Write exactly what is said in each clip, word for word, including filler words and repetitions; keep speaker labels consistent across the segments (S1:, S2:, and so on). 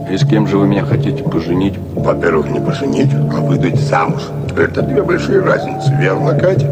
S1: И с кем же вы меня хотите поженить?
S2: Во-первых, не поженить, а выдать замуж. Это две большие разницы, верно, Катя?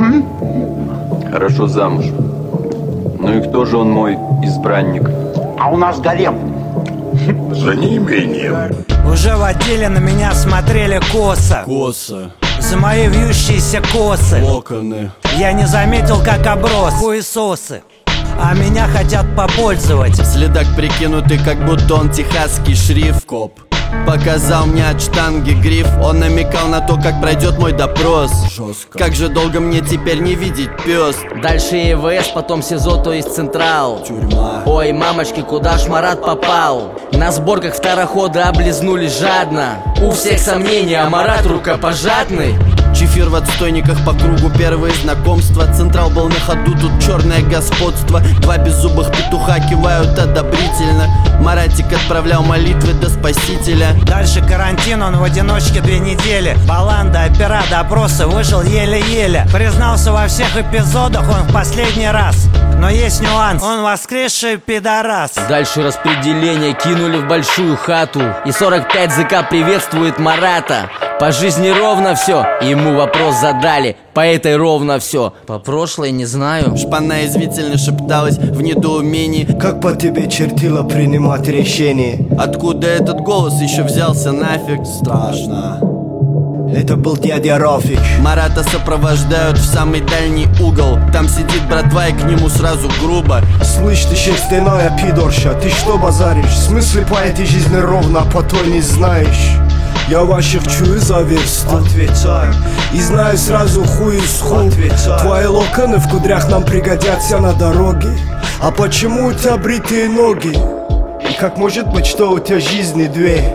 S1: Угу. Хорошо, замуж. Ну и кто же он мой избранник?
S3: А у нас гарем.
S2: За неимением.
S4: Уже в отделе на меня смотрели косо.
S5: Косо.
S4: За мои вьющиеся косы.
S5: Локоны.
S4: Я не заметил, как оброс. Хуесосы. А меня хотят попользовать.
S5: Следак прикинутый, как будто он техасский шрифт. Коп показал мне от штанги гриф. Он намекал на то, как пройдет мой допрос. Жестко. Как же долго мне теперь не видеть, пес.
S6: Дальше ЕВС, потом СИЗО, то есть Централ.
S5: Тюрьма.
S6: Ой, мамочки, куда ж Марат попал? На сборках второходы облизнулись жадно. У всех сомнения, а Марат рукопожатный.
S5: Чефир в отстойниках по кругу, первые знакомства. Централ был на ходу, тут черное господство. Два беззубых петуха кивают одобрительно. Маратик отправлял молитвы до спасителя.
S4: Дальше карантин, он в одиночке две недели. Баланда, опера, допросы, выжил еле-еле. Признался во всех эпизодах он в последний раз. Но есть нюанс, он воскресший пидорас.
S6: Дальше распределение кинули в большую хату. И сорок пять ЗК приветствует Марата. По жизни ровно все, ему вопрос задали. По этой ровно все, по прошлой не знаю.
S5: Шпана извительно шепталась в недоумении.
S7: Как по тебе чертило принимать решение?
S5: Откуда этот голос еще взялся, нафиг? Страшно.
S7: Это был дядя Рафик.
S5: Марата сопровождают в самый дальний угол. Там сидит братва и к нему сразу грубо.
S7: Слышь, ты шерстяная пидорша, ты что базаришь? Смысле по этой жизни ровно, по той не знаешь. Я ваших чую за версту. Отвечаю. И знаю сразу хуй из хуй. Твои локоны в кудрях нам пригодятся на дороге. А почему у тебя бритые ноги? И как может быть, что у тебя жизни две?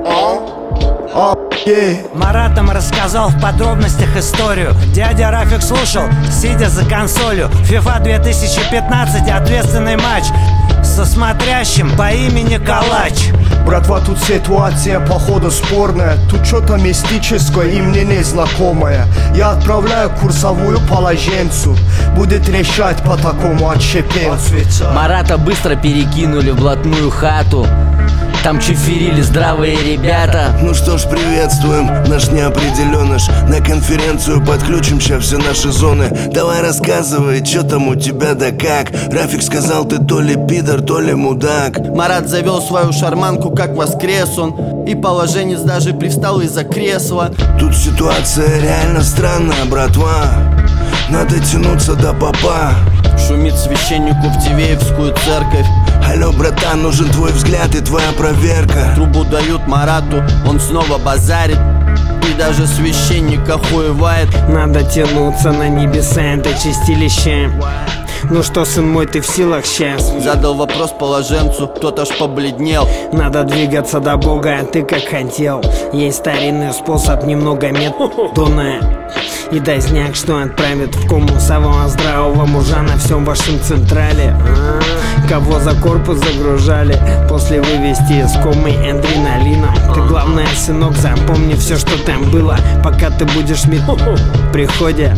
S7: А, е.
S4: Маратом рассказал в подробностях историю. Дядя Рафик слушал, сидя за консолью. FIFA две тысячи пятнадцать, ответственный матч со смотрящим по имени Калач.
S7: Братва, тут ситуация походу спорная. Тут что-то мистическое и мне незнакомое. Я отправляю курсовую положенцу. Будет решать по такому отщепенцу.
S6: Марата быстро перекинули в блатную хату. Там чеферили здравые ребята.
S8: Ну что ж, приветствуем, наш неопределеныш. На конференцию подключимся все наши зоны. Давай рассказывай, что там у тебя да как. Рафик сказал, ты то ли пидор, то ли мудак.
S5: Марат завел свою шарманку, как воскрес он. И положенец даже привстал из-за кресла.
S8: Тут ситуация реально странная, братва. Надо тянуться до попа.
S5: Шумит священнику в Дивеевскую церковь.
S8: Алло, братан, нужен твой взгляд и твоя проверка.
S5: Трубу дают Марату, он снова базарит. И даже священник охуевает.
S9: Надо тянуться на небеса, это чистилище. Ну что, сын мой, ты в силах сейчас?
S5: Задал вопрос положенцу, тот аж побледнел.
S9: Надо двигаться до Бога, а ты как хотел. Есть старинный способ, немного методона. И дай знак, что отправит в кому самого здравого мужа на всем вашем централе. Кого за корпус загружали, после вывести из комы адреналином. Ты главное, сынок, запомни все, что там было, пока ты будешь мет в приходе.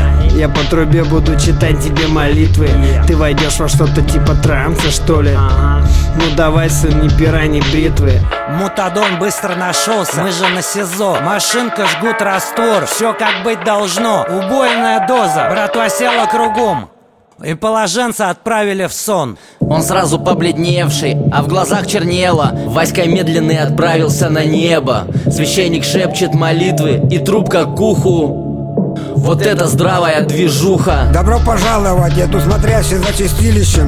S9: Я по трубе буду читать тебе молитвы. Ты войдешь во что-то типа транса, что ли? Ну давай, сын, ни пера, ни бритвы.
S4: Мутадон быстро нашелся, мы же на СИЗО. Машинка, жгут, раствор, все как быть должно. Убойная доза, братва села кругом. И положенца отправили в сон.
S6: Он сразу побледневший, а в глазах чернело. Васька медленный отправился на небо. Священник шепчет молитвы, и трубка к уху. Вот это здравая движуха.
S10: Добро пожаловать, я тут смотрящий за чистилищем.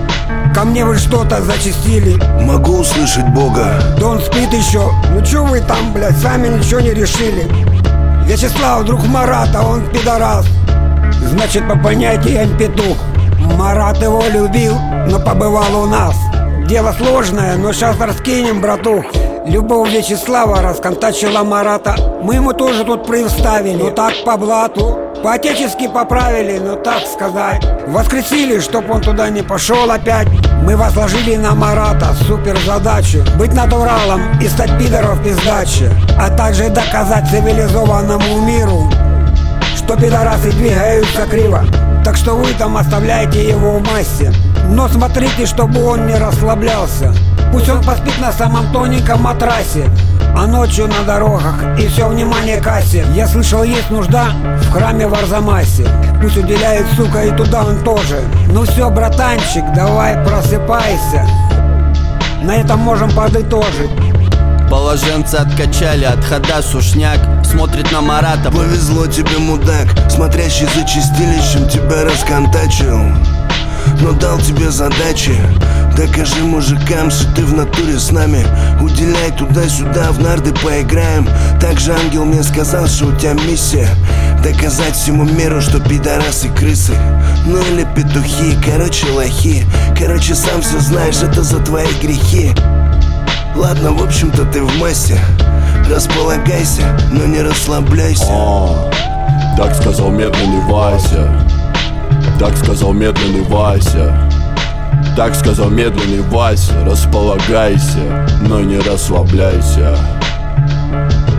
S10: Ко мне вы что-то зачистили.
S8: Могу услышать Бога.
S10: Да он спит еще. Ну чё вы там, блядь, сами ничего не решили? Вячеслав, друг Марата, он пидорас. Значит, по понятию я петух. Марат его любил, но побывал у нас. Дело сложное, но сейчас раскинем, братух. Любовь Вячеслава расконтачила Марата. Мы ему тоже тут представили, но так по блату. По-отечески поправили, но так сказать. Воскресили, чтоб он туда не пошел опять. Мы возложили на Марата супер задачу: быть натуралом и стать пидоров пиздачи. А также доказать цивилизованному миру, что пидорасы двигаются криво. Так что вы там оставляйте его в массе. Но смотрите, чтобы он не расслаблялся. Пусть он поспит на самом тоненьком матрасе, а ночью на дорогах и все внимание кассе. Я слышал, есть нужда в храме в Арзамасе. Пусть уделяет, сука, и туда он тоже. Ну все, братанчик, давай просыпайся. На этом можем подытожить.
S5: Положенцы откачали, от хода сушняк. Смотрит на Марата.
S8: Повезло тебе, мудак, смотрящий за чистилищем тебя расконтачил. Но дал тебе задачи. Докажи мужикам, что ты в натуре с нами. Уделяй туда-сюда, в нарды поиграем. Также ангел мне сказал, что у тебя миссия доказать всему миру, что пидорасы крысы. Ну или петухи, короче лохи. Короче, сам все знаешь, это за твои грехи. Ладно, в общем-то ты в массе. Располагайся, но не расслабляйся.
S3: А, так сказал медленный Вася. Так сказал медленный Вася. Так сказал медленный Вася. Располагайся, но не расслабляйся.